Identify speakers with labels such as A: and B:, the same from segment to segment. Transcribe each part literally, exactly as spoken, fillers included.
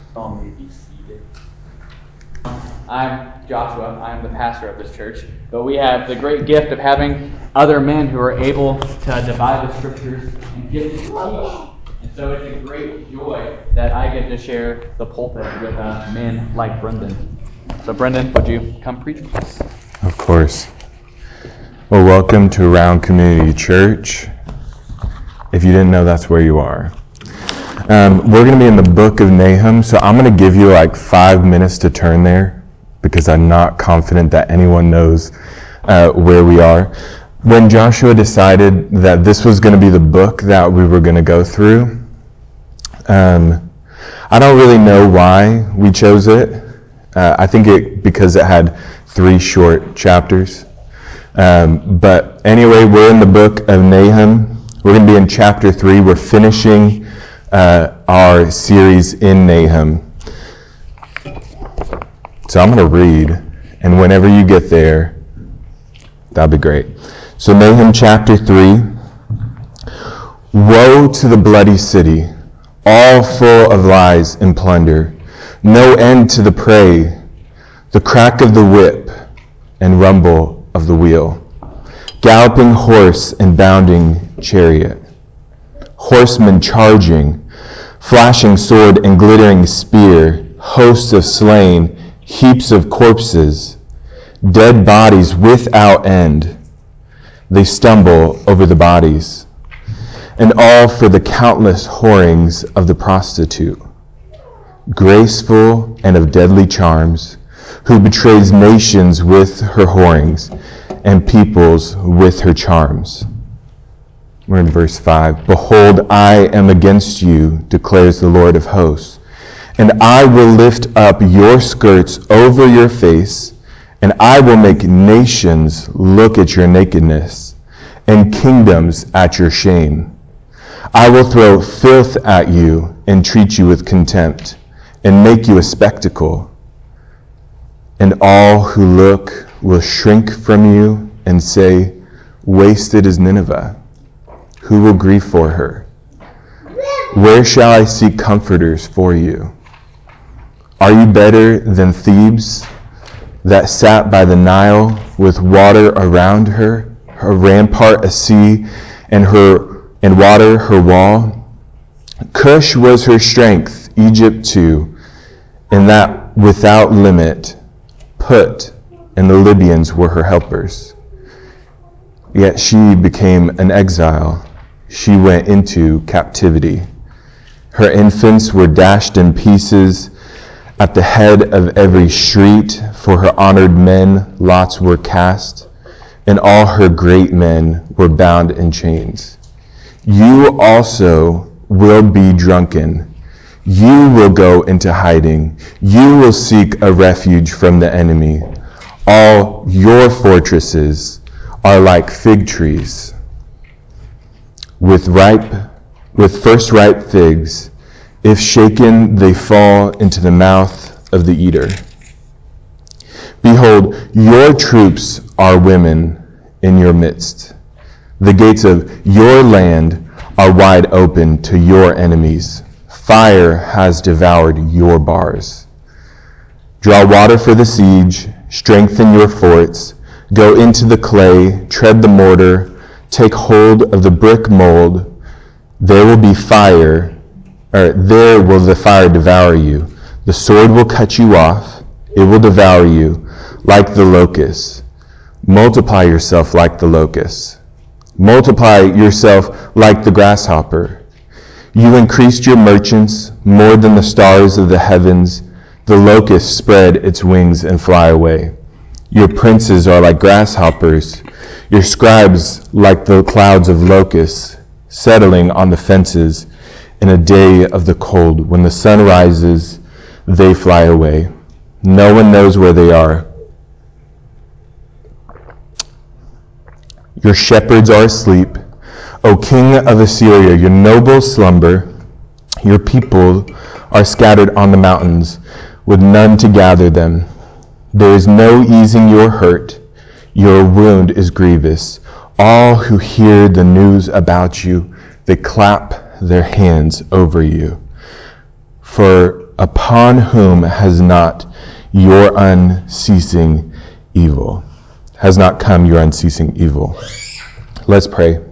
A: Y'all may be seated. I'm Joshua. I'm the pastor of this church. But we have the great gift of having other men who are able to divide the scriptures and get to teach. And so it's a great joy that I get to share the pulpit with uh, men like Brendan. So Brendan, would you come preach for us?
B: Of course. Well, welcome to Round Community Church. If you didn't know, that's where you are. Um, we're going to be in the book of Nahum, so I'm going to give you like five minutes to turn there because I'm not confident that anyone knows uh, where we are. When Joshua decided that this was going to be the book that we were going to go through, um, I don't really know why we chose it. Uh, I think it because it had three short chapters. Um, but anyway, we're in the book of Nahum. We're going to be in chapter three. We're finishing uh, our series in Nahum. So I'm going to read, and whenever you get there, that'll be great. So Nahum chapter three. Woe to the bloody city, all full of lies and plunder, no end to the prey, the crack of the whip and rumble of the wheel, galloping horse and bounding chariot, horsemen charging, flashing sword and glittering spear, hosts of slain, heaps of corpses, dead bodies without end. They stumble over the bodies, and all for the countless whorings of the prostitute, graceful and of deadly charms, who betrays nations with her whorings, and peoples with her charms. We're in verse five. Behold, I am against you, declares the Lord of hosts, and I will lift up your skirts over your face, and I will make nations look at your nakedness, and kingdoms at your shame. I will throw filth at you, and treat you with contempt, and make you a spectacle. And all who look will shrink from you, and say, wasted is Nineveh. Who will grieve for her? Where shall I seek comforters for you? Are you better than Thebes, that sat by the Nile with water around her, her rampart a sea, and her and water her wall? Cush was her strength, Egypt too, and that without limit. Put and the Libyans were her helpers. Yet she became an exile. She went into captivity. Her infants were dashed in pieces. At the head of every street, for her honored men, lots were cast, and all her great men were bound in chains. You also will be drunken. You will go into hiding. You will seek a refuge from the enemy. All your fortresses are like fig trees, with ripe, with first ripe figs. If shaken, they fall into the mouth of the eater. Behold, your troops are women in your midst. The gates of your land are wide open to your enemies. Fire has devoured your bars. Draw water for the siege, strengthen your forts, go into the clay, tread the mortar, take hold of the brick mold. There will be fire, or there will the fire devour you. The sword will cut you off, it will devour you like the locust. Multiply yourself like the locust. Multiply yourself like the grasshopper. You increased your merchants more than the stars of the heavens. The locust spread its wings and fly away. Your princes are like grasshoppers, your scribes like the clouds of locusts, settling on the fences in a day of the cold. When the sun rises, they fly away. No one knows where they are. Your shepherds are asleep. O king of Assyria, your nobles slumber. Your people are scattered on the mountains, with none to gather them. There is no easing your hurt. Your wound is grievous. All who hear the news about you, they clap their hands over you. For upon whom has not your unceasing evil, has not come your unceasing evil. Let's pray.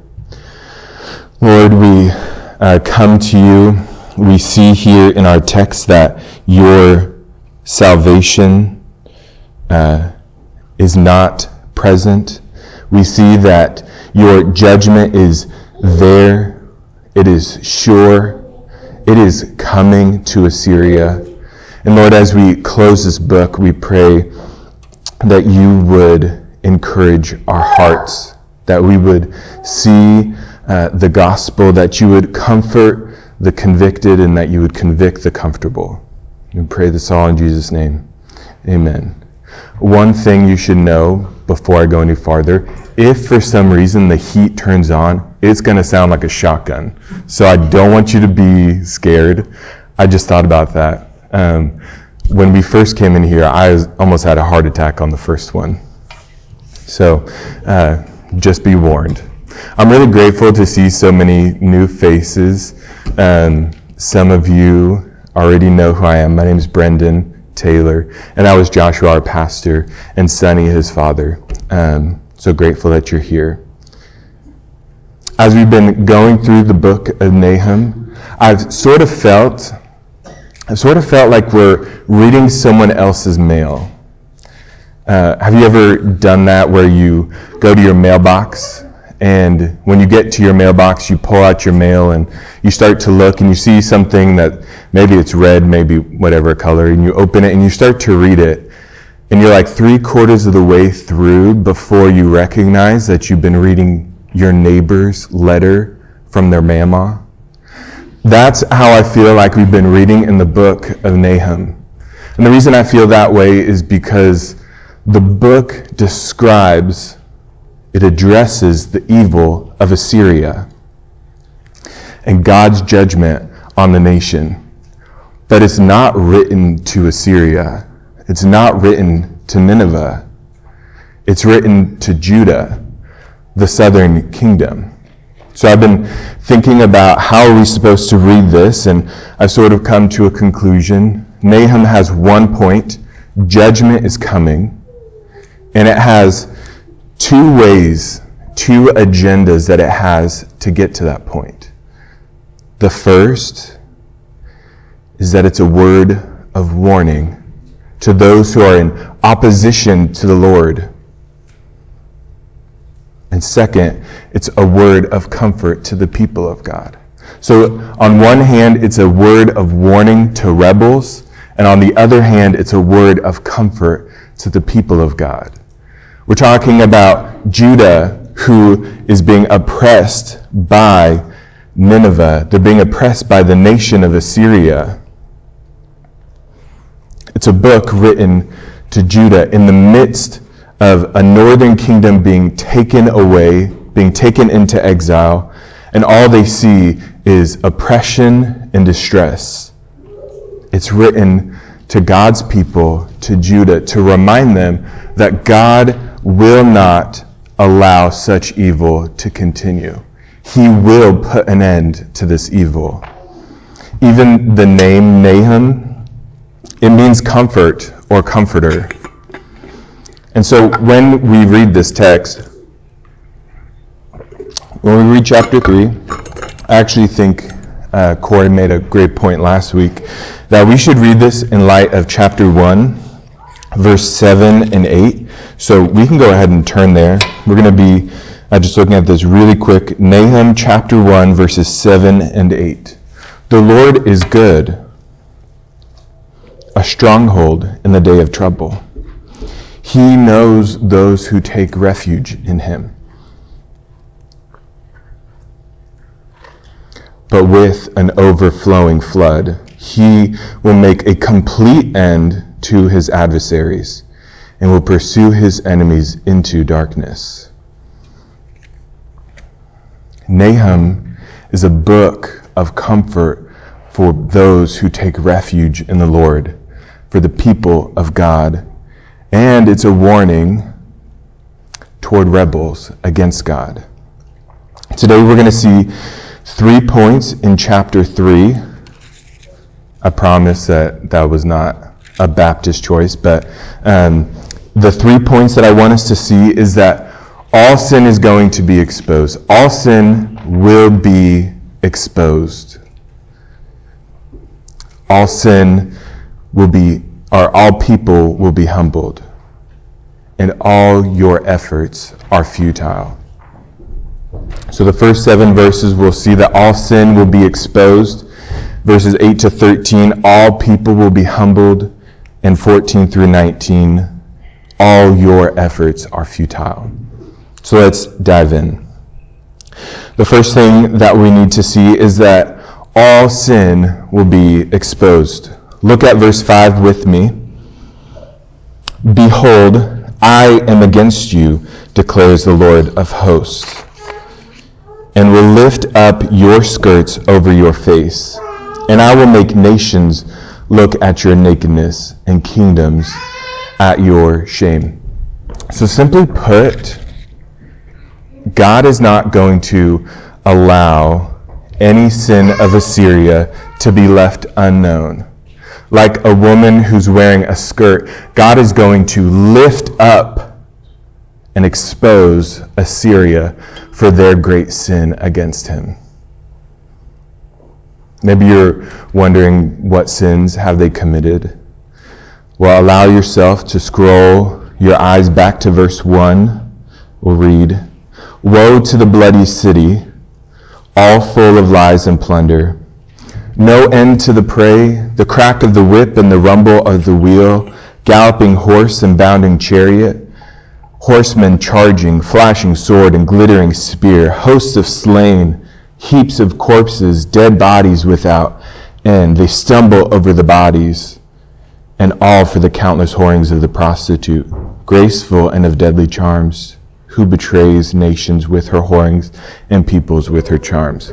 B: Lord, we uh, come to you. We see here in our text that your salvation uh, is not present. We see that your judgment is there. It is sure. It is coming to Assyria. And Lord, as we close this book, we pray that you would encourage our hearts, that we would see uh, the gospel, that you would comfort the convicted, and that you would convict the comfortable. We pray this all in Jesus' name. Amen. One thing you should know before I go any farther, if for some reason the heat turns on, it's going to sound like a shotgun. So I don't want you to be scared. I just thought about that. Um, when we first came in here, I was, almost had a heart attack on the first one. So uh, just be warned. I'm really grateful to see so many new faces. Um, some of you already know who I am. My name is Brendan Taylor, and I was Joshua, our pastor, and Sonny, his father. Um, so grateful that you're here. As we've been going through the book of Nahum, I've sort of felt, I've sort of felt like we're reading someone else's mail. Uh, have you ever done that where you go to your mailbox, and when you get to your mailbox, you pull out your mail and you start to look and you see something that maybe it's red, maybe whatever color, and you open it and you start to read it, and you're like three quarters of the way through before you recognize that you've been reading your neighbor's letter from their mama? That's how I feel like we've been reading in the book of Nahum. And the reason I feel that way is because the book describes, it addresses the evil of Assyria and God's judgment on the nation. But it's not written to Assyria. It's not written to Nineveh. It's written to Judah, the southern kingdom. So I've been thinking about how are we supposed to read this, and I've sort of come to a conclusion. Nahum has one point: judgment is coming. And it has two ways, two agendas that it has to get to that point. The first is that it's a word of warning to those who are in opposition to the Lord. And second, it's a word of comfort to the people of God. So on one hand, it's a word of warning to rebels, and on the other hand, it's a word of comfort to the people of God. We're talking about Judah, who is being oppressed by Nineveh. They're being oppressed by the nation of Assyria. It's a book written to Judah in the midst of a northern kingdom being taken away, being taken into exile, and all they see is oppression and distress. It's written to God's people, to Judah, to remind them that God will not allow such evil to continue. He will put an end to this evil. Even the name Nahum, it means comfort or comforter. And so when we read this text, when we read chapter three, I actually think uh, Corey made a great point last week that we should read this in light of chapter one, verse seven and eight. So we can go ahead and turn there. We're going to be uh, just looking at this really quick. Nahum chapter one, verses seven and eight. The Lord is good, a stronghold in the day of trouble. He knows those who take refuge in him. But with an overflowing flood, he will make a complete end to his adversaries and will pursue his enemies into darkness. Nahum is a book of comfort for those who take refuge in the Lord, for the people of God. And it's a warning toward rebels against God. Today we're going to see three points in chapter three. I promise that that was not a Baptist choice, but um, the three points that I want us to see is that all sin is going to be exposed. All sin will be exposed. All sin will be, or all people will be humbled, and all your efforts are futile. So the first seven verses, we'll see that all sin will be exposed. Verses eight to thirteen, all people will be humbled. And fourteen through nineteen, all your efforts are futile. So let's dive in. The first thing that we need to see is that all sin will be exposed. Look at verse five with me. Behold, I am against you, declares the Lord of hosts, and will lift up your skirts over your face, and I will make nations look at your nakedness, and kingdoms at your shame. So simply put, God is not going to allow any sin of Assyria to be left unknown. Like a woman who's wearing a skirt, God is going to lift up and expose Assyria for their great sin against him. Maybe you're wondering, what sins have they committed? Well, allow yourself to scroll your eyes back to verse one. We'll read, Woe to the bloody city, all full of lies and plunder. No end to the prey, the crack of the whip and the rumble of the wheel, galloping horse and bounding chariot, horsemen charging, flashing sword and glittering spear, hosts of slain, heaps of corpses, dead bodies without end. They stumble over the bodies, and all for the countless whorings of the prostitute, graceful and of deadly charms, who betrays nations with her whorings and peoples with her charms.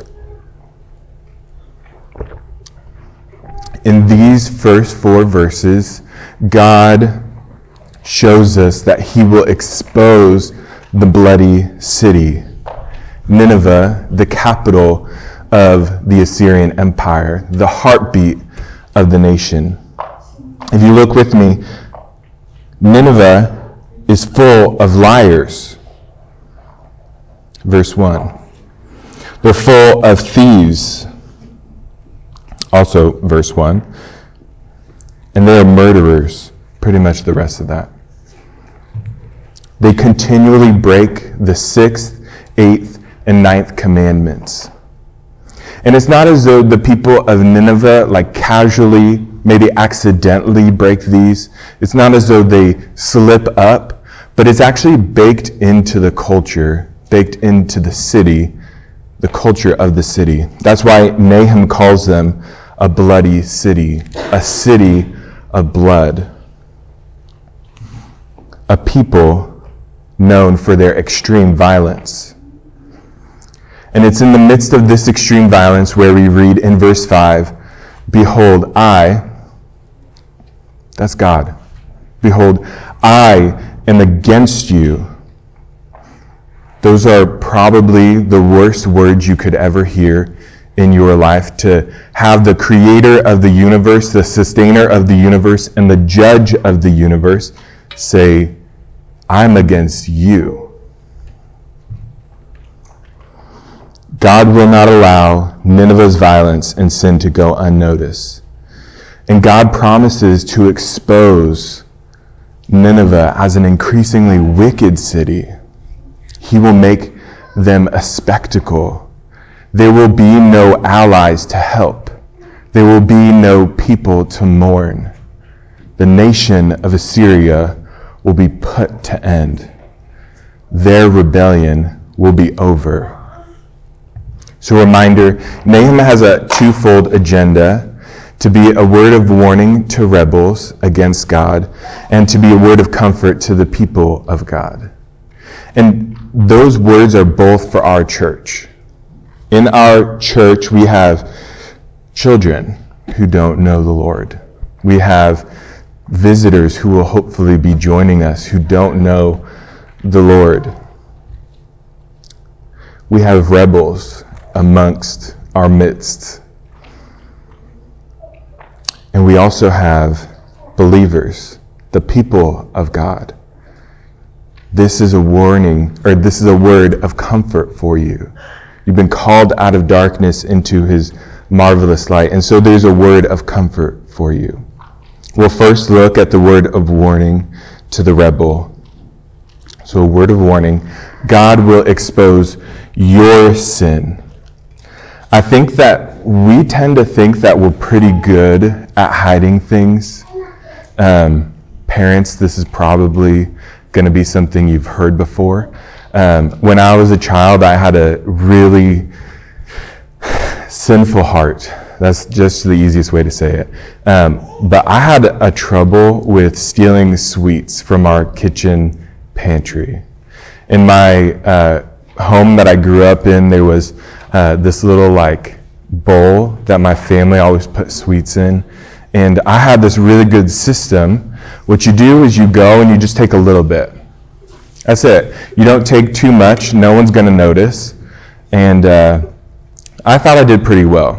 B: In these first four verses, God shows us that he will expose the bloody city, Nineveh, the capital of the Assyrian Empire, the heartbeat of the nation. If you look with me, Nineveh is full of liars. Verse one. They're full of thieves. Also, verse one. And they are murderers. Pretty much the rest of that. They continually break the sixth, eighth, and ninth commandments. And it's not as though the people of Nineveh, like casually, maybe accidentally break these. It's not as though they slip up, but it's actually baked into the culture, baked into the city, the culture of the city. That's why Nahum calls them a bloody city, a city of blood. A people known for their extreme violence. And it's in the midst of this extreme violence where we read in verse five, Behold, I, that's God, behold, I am against you. Those are probably the worst words you could ever hear in your life, to have the creator of the universe, the sustainer of the universe, and the judge of the universe say, I'm against you. God will not allow Nineveh's violence and sin to go unnoticed. And God promises to expose Nineveh as an increasingly wicked city. He will make them a spectacle. There will be no allies to help. There will be no people to mourn. The nation of Assyria will be put to end. Their rebellion will be over. So, reminder, Nahum has a twofold agenda: to be a word of warning to rebels against God, and to be a word of comfort to the people of God. And those words are both for our church. In our church, we have children who don't know the Lord. We have visitors who will hopefully be joining us who don't know the Lord. We have rebels amongst our midst. And we also have believers, the people of God. This is a warning, or this is a word of comfort for you. You've been called out of darkness into his marvelous light. And so there's a word of comfort for you. We'll first look at the word of warning to the rebel. So a word of warning. God will expose your sin. I think that we tend to think that we're pretty good at hiding things. Um, parents, this is probably going to be something you've heard before. Um, when I was a child, I had a really sinful heart. That's just the easiest way to say it. Um, but I had a trouble with stealing sweets from our kitchen pantry. In my uh, home that I grew up in, there was uh, this little like bowl that my family always put sweets in. And I had this really good system. What you do is you go and you just take a little bit. That's it. You don't take too much. No one's going to notice. And uh, I thought I did pretty well.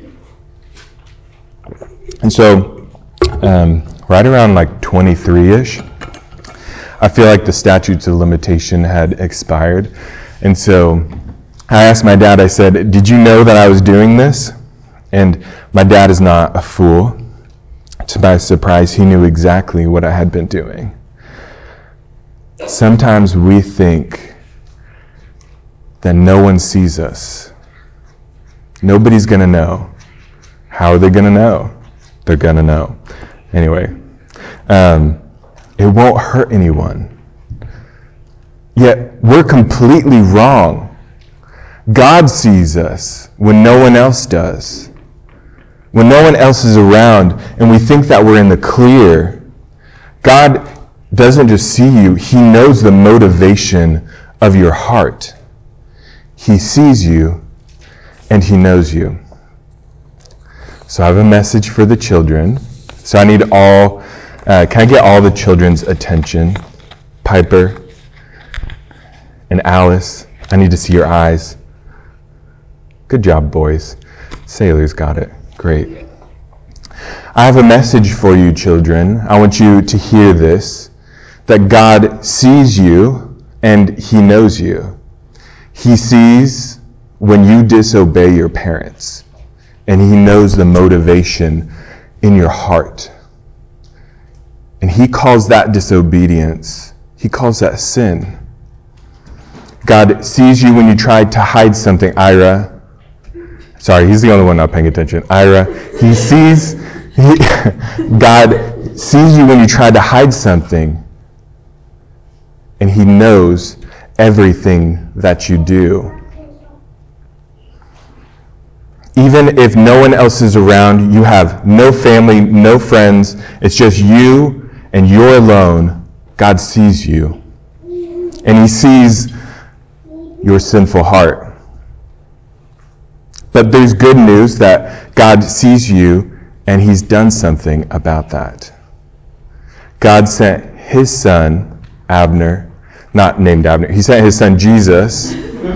B: And so, um, right around like twenty-three-ish, I feel like the statutes of limitation had expired. And so I asked my dad, I said, did you know that I was doing this? And my dad is not a fool. To my surprise, he knew exactly what I had been doing. Sometimes we think that no one sees us. Nobody's going to know. How are they going to know? They're going to know. Anyway, um, it won't hurt anyone. Yet we're completely wrong. God sees us when no one else does. When no one else is around and we think that we're in the clear, God doesn't just see you, he knows the motivation of your heart. He sees you and he knows you. So I have a message for the children. So I need all, uh, can I get all the children's attention? Piper and Alice, I need to see your eyes. Good job, boys. Sailors got it. Great. I have a message for you, children. I want you to hear this, that God sees you and he knows you. He sees when you disobey your parents, and he knows the motivation in your heart. And he calls that disobedience. He calls that sin. God sees you when you try to hide something. Ira, sorry, he's the only one not paying attention. Ira, he sees, he, God sees you when you try to hide something. And he knows everything that you do. Even if no one else is around, you have no family, no friends, it's just you and you're alone, God sees you. And he sees your sinful heart. But there's good news that God sees you and he's done something about that. God sent his son, Abner, not named Abner, he sent his son Jesus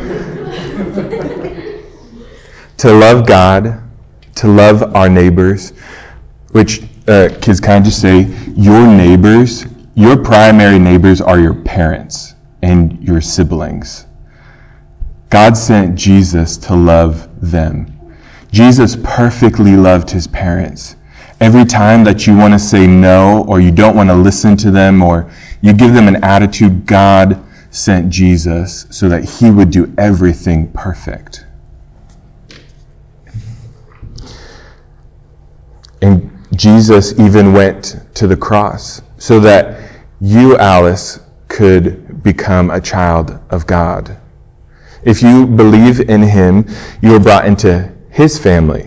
B: to love God, to love our neighbors, which, uh, kids, can I just say, your neighbors, your primary neighbors are your parents and your siblings. God sent Jesus to love them. Jesus perfectly loved his parents. Every time that you want to say no, or you don't want to listen to them, or you give them an attitude, God sent Jesus so that he would do everything perfect. And Jesus even went to the cross so that you, Alice, could become a child of God. If you believe in him, you are brought into his family.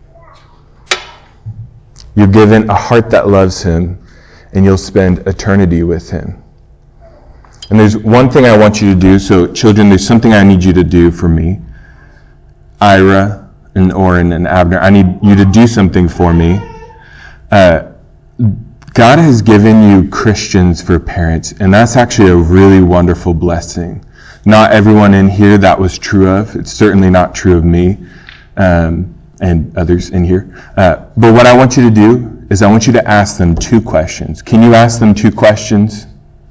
B: You're given a heart that loves him, and you'll spend eternity with him. And there's one thing I want you to do. So, children, there's something I need you to do for me. Ira and Oren and Abner, I need you to do something for me. Uh, God has given you Christians for parents, and that's actually a really wonderful blessing. Not everyone in here that was true of. It's certainly not true of me um, and others in here. Uh, but what I want you to do is I want you to ask them two questions. Can you ask them two questions?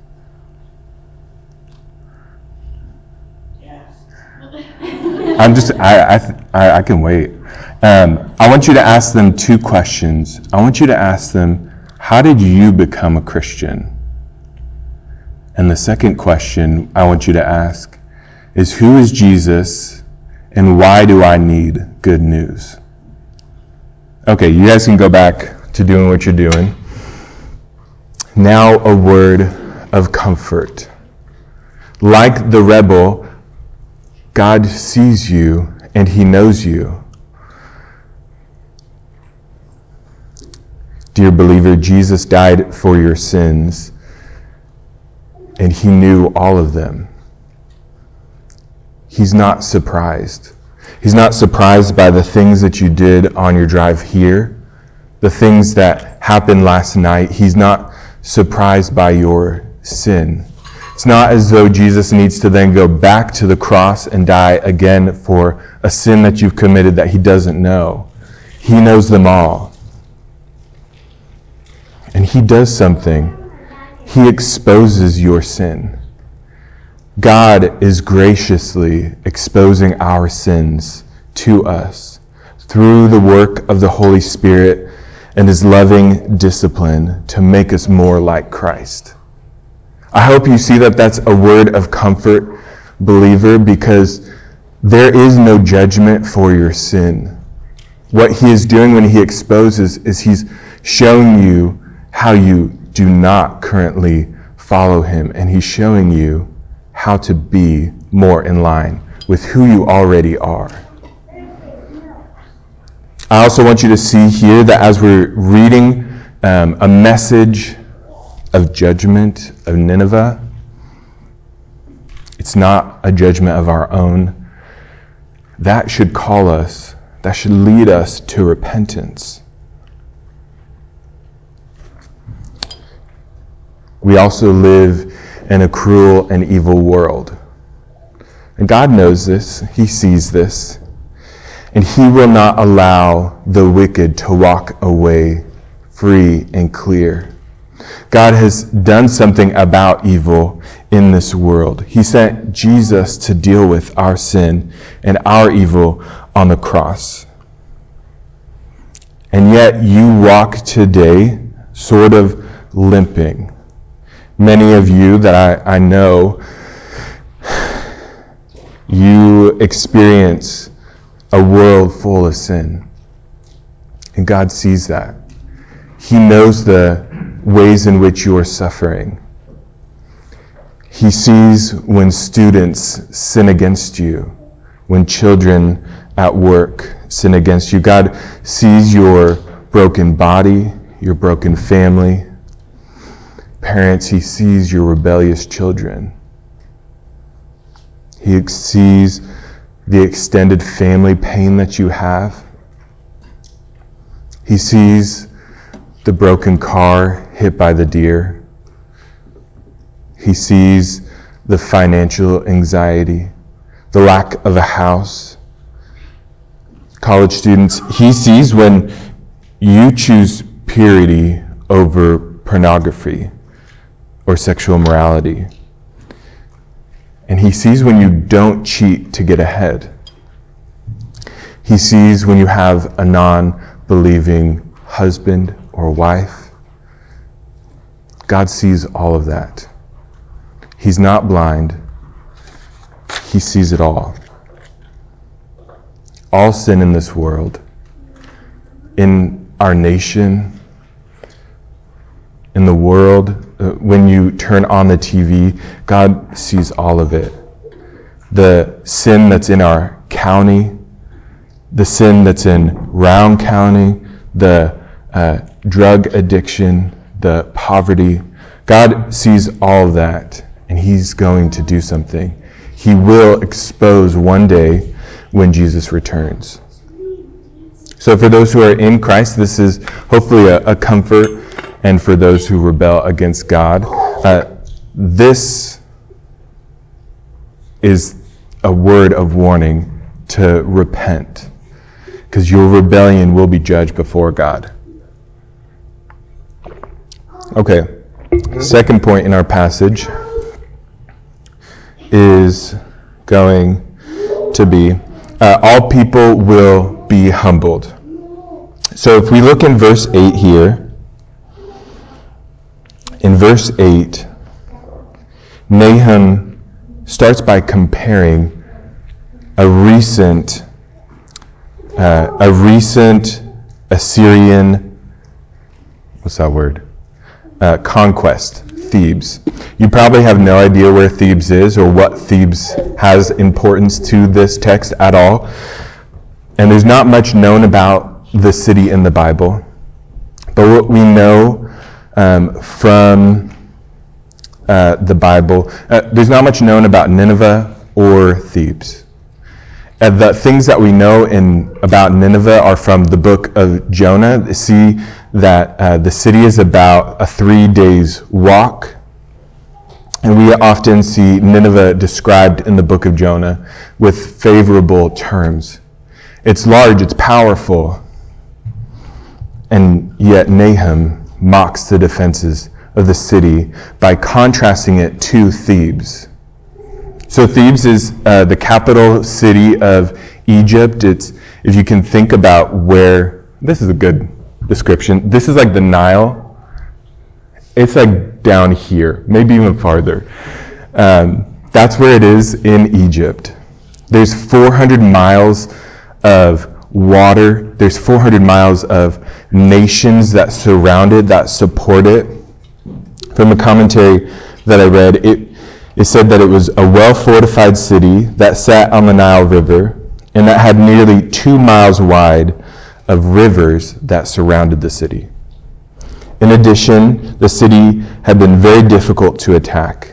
C: Yes.
B: I'm just, I, I, I, I can wait. Um, I want you to ask them two questions. I want you to ask them, how did you become a Christian? And the second question I want you to ask is, who is Jesus and why do I need good news? Okay, you guys can go back to doing what you're doing. Now a word of comfort. Like the rebel, God sees you and he knows you. Dear believer, Jesus died for your sins and he knew all of them. He's not surprised. He's not surprised by the things that you did on your drive here, the things that happened last night. He's not surprised by your sin. It's not as though Jesus needs to then go back to the cross and die again for a sin that you've committed that he doesn't know. He knows them all. And he does something. He exposes your sin. God is graciously exposing our sins to us through the work of the Holy Spirit and his loving discipline to make us more like Christ. I hope you see that that's a word of comfort, believer, because there is no judgment for your sin. What he is doing when he exposes is he's showing you how you do not currently follow him, and he's showing you how to be more in line with who you already are. I also want you to see here that as we're reading um, a message of judgment of Nineveh, it's not a judgment of our own. That should call us, that should lead us to repentance. We also live in a cruel and evil world. And God knows this. He sees this. And he will not allow the wicked to walk away free and clear. God has done something about evil in this world. He sent Jesus to deal with our sin and our evil on the cross. And yet you walk today sort of limping. Many of you that I, I know, you experience a world full of sin. And God sees that. He knows the ways in which you are suffering. He sees when students sin against you, when children at work sin against you. God sees your broken body, your broken family. Parents, he sees your rebellious children. He sees the extended family pain that you have. He sees the broken car hit by the deer. He sees the financial anxiety, the lack of a house. College students, he sees when you choose purity over pornography or sexual morality. And he sees when you don't cheat to get ahead. He sees when you have a non-believing husband or wife. God sees all of that. He's not blind. He sees it all. All sin in this world, in our nation, in the world, uh, when you turn on the T V, God sees all of it. The sin that's in our county, the sin that's in Round County, the uh, drug addiction, the poverty. God sees all of that, and he's going to do something. He will expose one day when Jesus returns. So for those who are in Christ, this is hopefully a, a comfort, and for those who rebel against God, uh, this is a word of warning to repent, because your rebellion will be judged before God. Okay, second point in our passage is going to be uh, all people will be humbled. So if we look in verse eight here, in verse eight, Nahum starts by comparing a recent uh, a recent Assyrian, what's that word? Uh, conquest, Thebes. You probably have no idea where Thebes is or what Thebes has importance to this text at all. And there's not much known about the city in the Bible. But what we know um, from uh, the Bible, uh, there's not much known about Nineveh or Thebes. And the things that we know in about Nineveh are from the book of Jonah. See that uh, the city is about a three days walk. And we often see Nineveh described in the book of Jonah with favorable terms. It's large, it's powerful. And yet Nahum mocks the defenses of the city by contrasting it to Thebes. So Thebes is uh, the capital city of Egypt. It's, if you can think about where, this is a good description. This is like the Nile. It's like down here, maybe even farther. Um, that's where it is in Egypt. There's four hundred miles of water. There's four hundred miles of nations that surround it, that support it. From a commentary that I read, it It said that it was a well-fortified city that sat on the Nile River and that had nearly two miles wide of rivers that surrounded the city. In addition, the city had been very difficult to attack.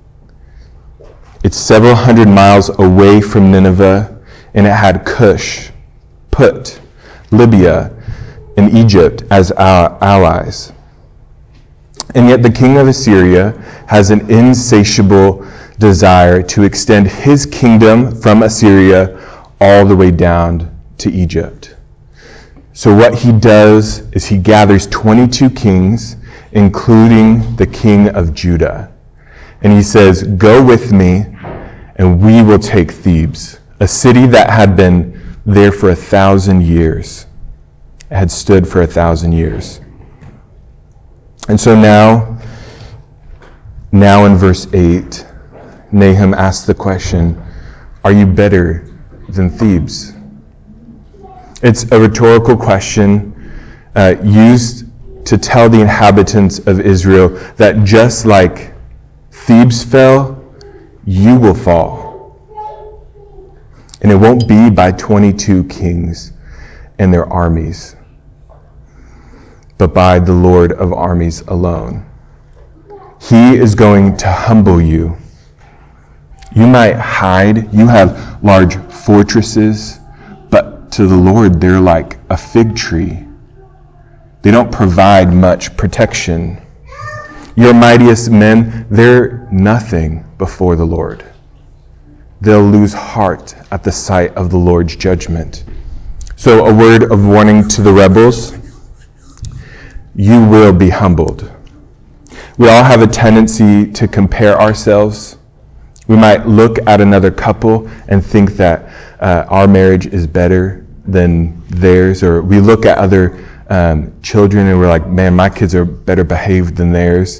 B: It's several hundred miles away from Nineveh, and it had Cush, Put, Libya, and Egypt as our allies. And yet the king of Assyria has an insatiable desire to extend his kingdom from Assyria all the way down to Egypt. So what he does is he gathers twenty-two kings, including the king of Judah. And he says, "Go with me, and we will take Thebes," a city that had been there for a thousand years. It had stood for a thousand years. And so now, now in verse eight, Nahum asks the question, are you better than Thebes? It's a rhetorical question uh, used to tell the inhabitants of Israel that just like Thebes fell, you will fall. And it won't be by twenty-two kings and their armies, but by the Lord of armies alone. He is going to humble you. You might hide. You have large fortresses, but to the Lord, they're like a fig tree. They don't provide much protection. Your mightiest men, they're nothing before the Lord. They'll lose heart at the sight of the Lord's judgment. So a word of warning to the rebels: you will be humbled. We all have a tendency to compare ourselves. We might look at another couple and think that uh, our marriage is better than theirs, or we look at other um, children and we're like, man, my kids are better behaved than theirs.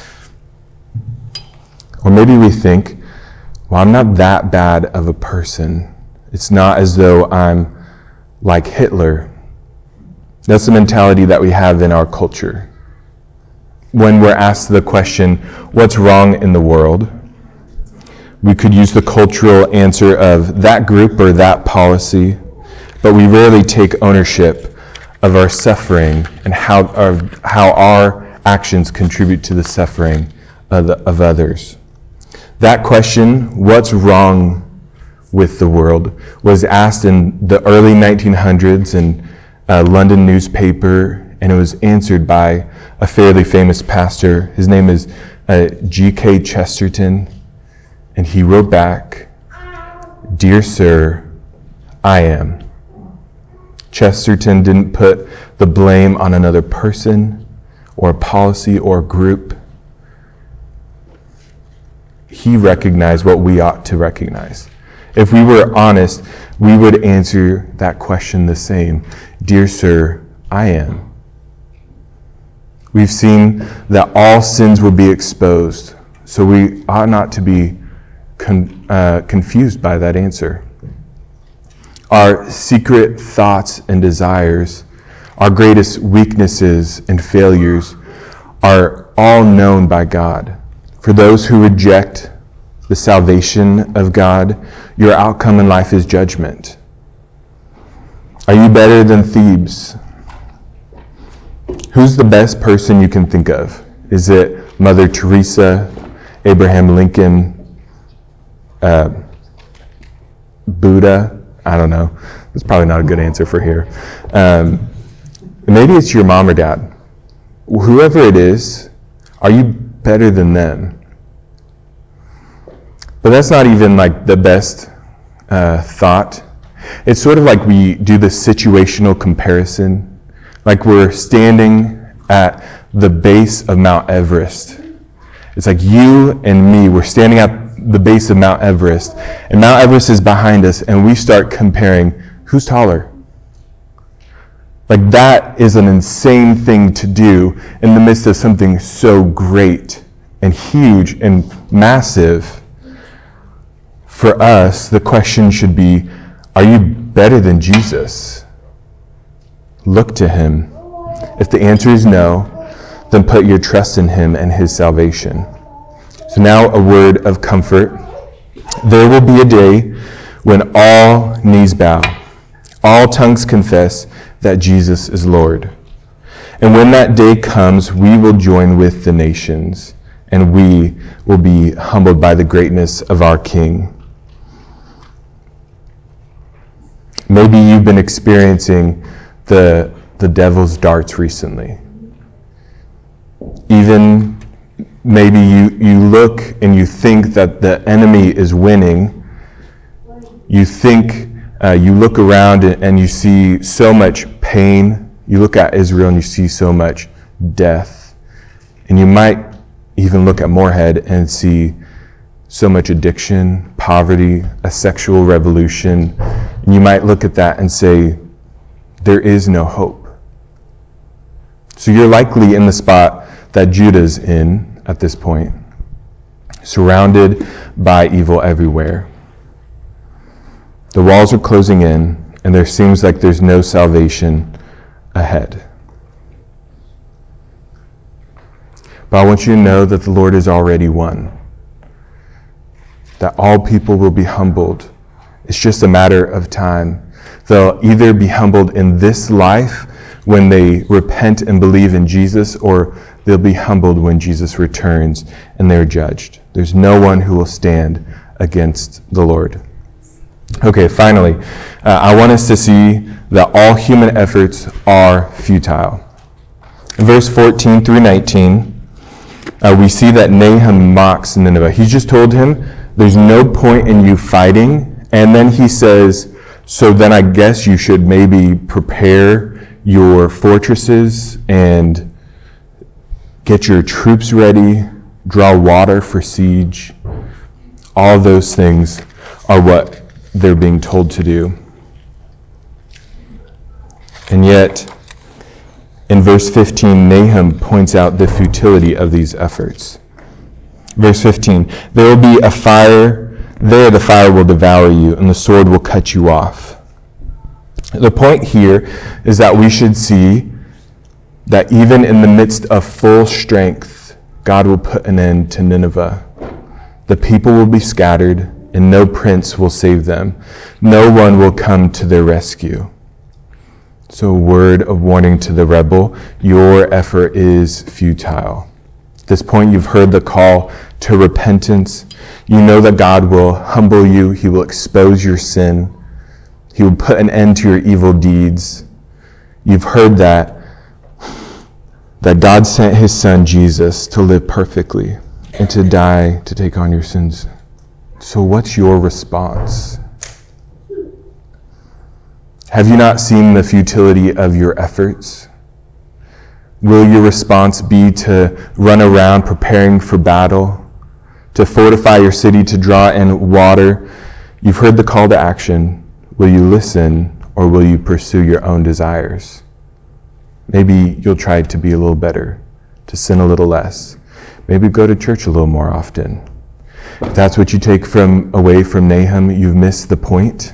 B: Or maybe we think, well, I'm not that bad of a person. It's not as though I'm like Hitler. That's the mentality that we have in our culture. When we're asked the question, what's wrong in the world? We could use the cultural answer of that group or that policy, but we rarely take ownership of our suffering and how our, how our actions contribute to the suffering of, the, of others. That question, what's wrong with the world, was asked in the early nineteen hundreds in a London newspaper, and it was answered by a fairly famous pastor. His name is uh, G K Chesterton, and he wrote back, "Dear sir, I am." Chesterton didn't put the blame on another person or a policy or a group. He recognized what we ought to recognize. If we were honest, we would answer that question the same. Dear sir, I am. We've seen that all sins will be exposed, so we ought not to be con- uh, confused by that answer. Our secret thoughts and desires, our greatest weaknesses and failures are all known by God. For those who reject the salvation of God, your outcome in life is judgment. Are you better than Thebes? Who's the best person you can think of? Is it Mother Teresa, Abraham Lincoln, uh, Buddha? I don't know. That's probably not a good answer for here. Um, maybe it's your mom or dad. Whoever it is, are you better than them? But that's not even like the best uh, thought. It's sort of like we do the situational comparison. Like we're standing at the base of Mount Everest. It's like you and me, we're standing at the base of Mount Everest, and Mount Everest is behind us, and we start comparing who's taller. Like that is an insane thing to do in the midst of something so great and huge and massive. For us, the question should be, are you better than Jesus? Look to him. If the answer is no, then put your trust in him and his salvation. So now a word of comfort. There will be a day when all knees bow, all tongues confess that Jesus is Lord. And when that day comes, we will join with the nations, and we will be humbled by the greatness of our King. Maybe you've been experiencing the, the devil's darts recently. Even maybe you, you look and you think that the enemy is winning. You think, uh, you look around and you see so much pain. You look at Israel and you see so much death. And you might even look at Moorhead and see so much addiction, poverty, a sexual revolution. And you might look at that and say, there is no hope. So you're likely in the spot that Judah's in at this point, surrounded by evil everywhere. The walls are closing in, and there seems like there's no salvation ahead. But I want you to know that the Lord has already won, that all people will be humbled. It's just a matter of time. They'll either be humbled in this life when they repent and believe in Jesus, or they'll be humbled when Jesus returns and they're judged. There's no one who will stand against the Lord. Okay, finally, uh, I want us to see that all human efforts are futile. In verse fourteen through nineteen, uh, we see that Nahum mocks Nineveh. He's just told him, there's no point in you fighting. And then he says, so then I guess you should maybe prepare your fortresses and get your troops ready, draw water for siege. All those things are what they're being told to do. And yet, in verse fifteen, Nahum points out the futility of these efforts. Verse fifteen, there will be a fire, there the fire will devour you, and the sword will cut you off. The point here is that we should see that even in the midst of full strength, God will put an end to Nineveh. The people will be scattered, and no prince will save them. No one will come to their rescue. So a word of warning to the rebel, your effort is futile. At this point, you've heard the call to repentance. You know that God will humble you. He will expose your sin. He will put an end to your evil deeds. You've heard that, that God sent his son Jesus to live perfectly and to die to take on your sins. So what's your response? Have you not seen the futility of your efforts? Will your response be to run around preparing for battle, to fortify your city, to draw in water? You've heard the call to action. Will you listen, or will you pursue your own desires? Maybe you'll try to be a little better, to sin a little less. Maybe go to church a little more often. If that's what you take from away from Nahum, you've missed the point.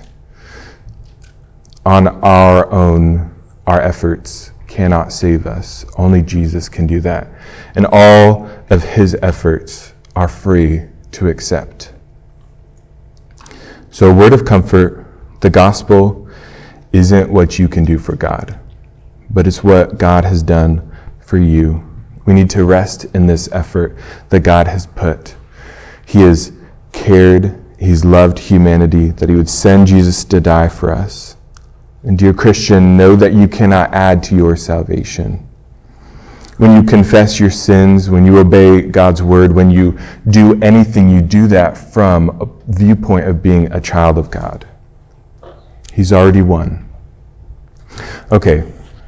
B: On our own, our efforts cannot save us. Only Jesus can do that. And all of his efforts are free to accept. So a word of comfort, the gospel isn't what you can do for God, but it's what God has done for you. We need to rest in this effort that God has put. He has cared, he's loved humanity, that he would send Jesus to die for us. And dear Christian, know that you cannot add to your salvation. When you confess your sins, when you obey God's word, when you do anything, you do that from a viewpoint of being a child of God. He's already won. Okay.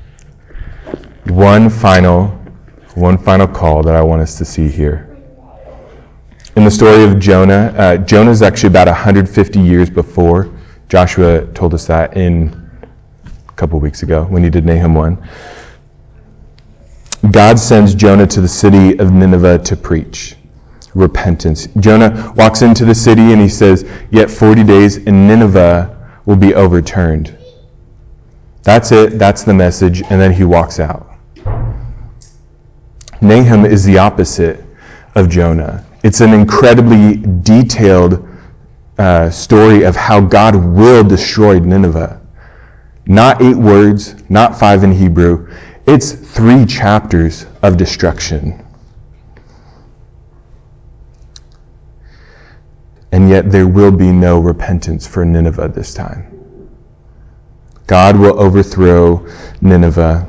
B: One final, one final call that I want us to see here. In the story of Jonah, uh, Jonah is actually about one hundred fifty years before. Joshua told us that in a couple weeks ago when he did Nahum one. God sends Jonah to the city of Nineveh to preach repentance. Jonah walks into the city and he says, yet forty days and Nineveh will be overturned. That's it. That's the message. And then he walks out. Nahum is the opposite of Jonah. It's an incredibly detailed uh, story of how God will destroy Nineveh. Not eight words, not five in Hebrew. It's three chapters of destruction. And yet there will be no repentance for Nineveh this time. God will overthrow Nineveh.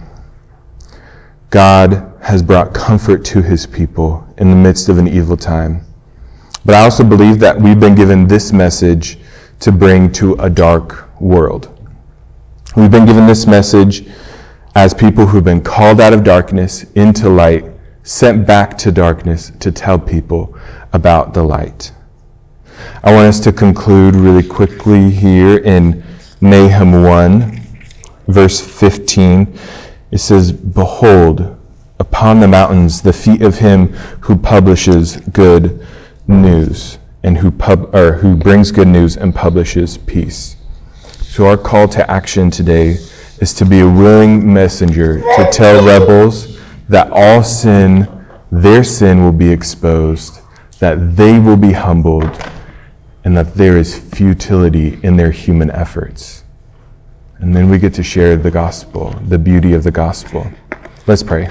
B: God has brought comfort to his people in the midst of an evil time. But I also believe that we've been given this message to bring to a dark world. We've been given this message as people who've been called out of darkness into light, sent back to darkness to tell people about the light. I want us to conclude really quickly here in Nahum one, verse fifteen. It says, behold, upon the mountains the feet of him who publishes good news and who pub or who brings good news and publishes peace. So our call to action today is to be a willing messenger to tell rebels that all sin, their sin will be exposed, that they will be humbled, and that there is futility in their human efforts. And then we get to share the gospel, the beauty of the gospel. Let's pray.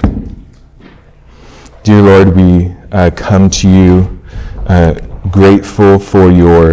B: Dear Lord, we uh, come to you uh, grateful for your